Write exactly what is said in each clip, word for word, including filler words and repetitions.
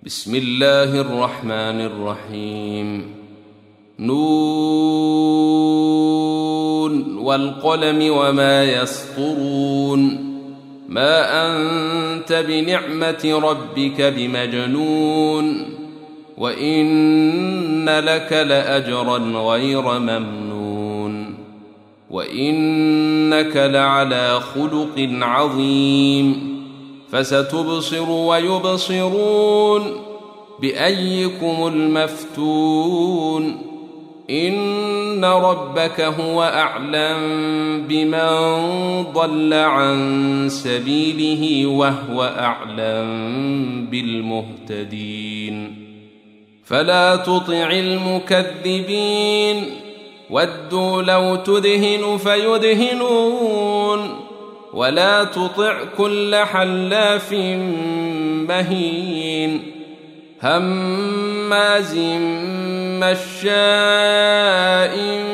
بسم الله الرحمن الرحيم. نون والقلم وما يسطرون. ما أنت بنعمة ربك بمجنون، وإن لك لأجرا غير ممنون، وإنك لعلى خلق عظيم. فستبصر ويبصرون بأيكم المفتون. إن ربك هو أعلم بمن ضل عن سبيله وهو أعلم بالمهتدين. فلا تطع المكذبين، ودوا لو تدهن فيدهنون. ولا تطع كل حلاف مهين، هماز مشاء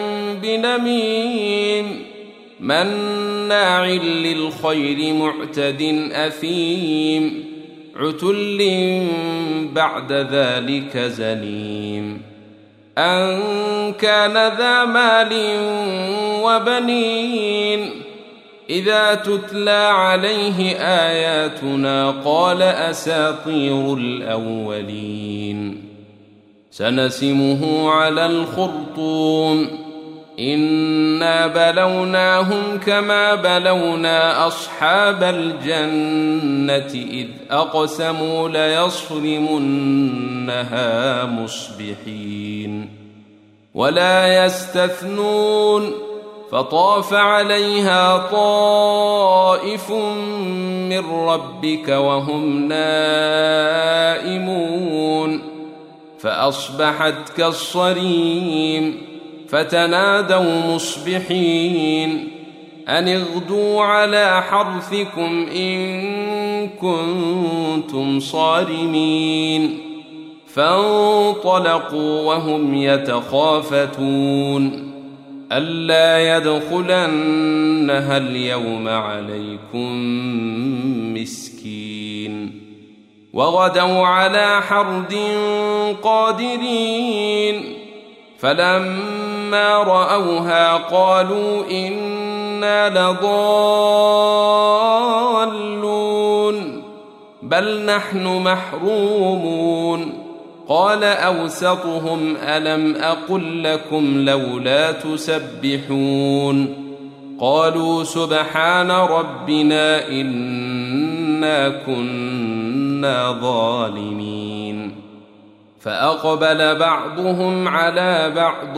بنميم، مناع للخير معتد أثيم، عتل بعد ذلك زنيم. أن كان ذا مال وبنين، إذا تتلى عليه آياتنا قال أساطير الأولين. سنسمه على الخرطوم. إنا بلوناهم كما بلونا أصحاب الجنة إذ أقسموا ليصرمنها مصبحين. ولا يستثنون، فطاف عليها طائف من ربك وهم نائمون، فأصبحت كالصريم. فتنادوا مصبحين أن اغدوا على حرثكم إن كنتم صارمين. فانطلقوا وهم يتخافتون ألا يدخلنها اليوم عليكم مسكين. وغدوا على حرد قادرين، فلما رأوها قالوا إنا لضالون بل نحن محرومون. قال أوسطهم ألم أقل لكم لولا تسبحون؟ قالوا سبحان ربنا إنا كنا ظالمين. فأقبل بعضهم على بعض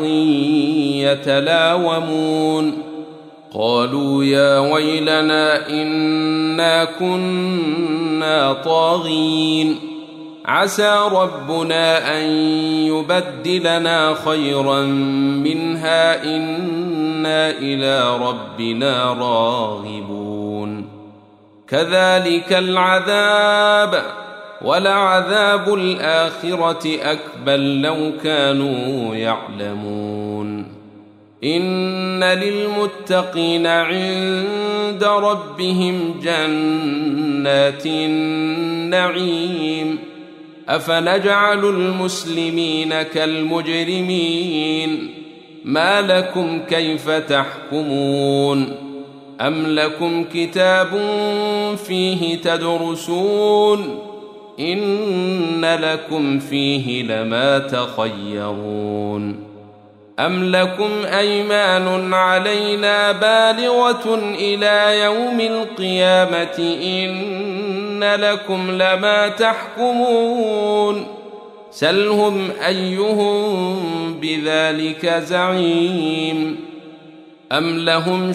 يتلاومون قالوا يا ويلنا إنا كنا طاغين، عسى ربنا أن يبدلنا خيرا منها إنا إلى ربنا راغبون. كذلك العذاب، ولعذاب الآخرة أكبر لو كانوا يعلمون. إن للمتقين عند ربهم جنات النعيم. أفنجعل المسلمين كالمجرمين؟ ما لكم كيف تحكمون؟ أم لكم كتاب فيه تدرسون؟ إن لكم فيه لما تخيرون. أم لكم أيمان علينا بالغة إلى يوم القيامة إن لكم لما تحكمون. سلهم أيهم بذلك زعيم. أم لهم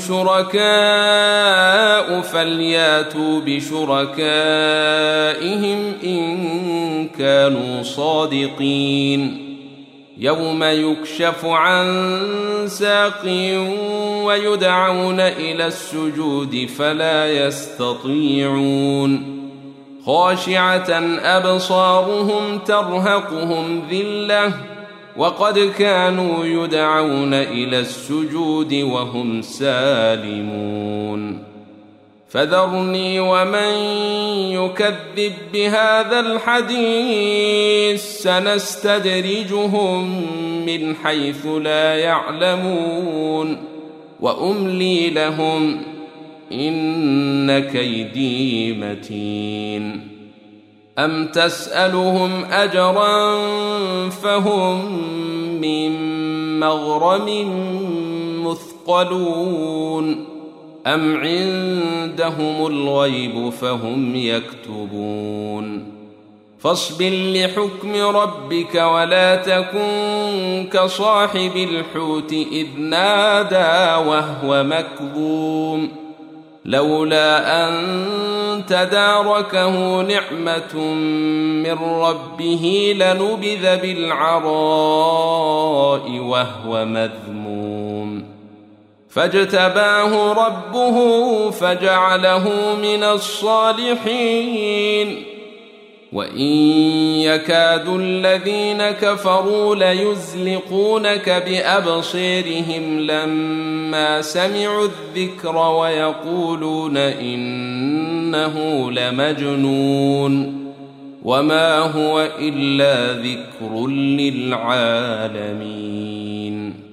شركاء فلياتوا بشركائهم إن كانوا صادقين. يوم يكشف عن ساق ويدعون إلى السجود فلا يستطيعون. خاشعة أبصارهم ترهقهم ذلة وقد كانوا يدعون إلى السجود وهم سالمون. فذرني ومن يكذب بهذا الحديث سنستدرجهم من حيث لا يعلمون وأملي لهم إن كيدي متين أم تسألهم أجرا فهم من مغرم مثقلون أم عندهم الغيب فهم يكتبون فاصبر لحكم ربك ولا تكن كصاحب الحوت إذ نادى وهو مكظوم لولا أن تداركه نعمة من ربه لنبذ بالعراء وهو مذموم فاجتباه ربه فجعله من الصالحين وإن يكاد الذين كفروا ليزلقونك بأبصيرهم لما سمعوا الذكر ويقولون إنه لمجنون وما هو إلا ذكر للعالمين.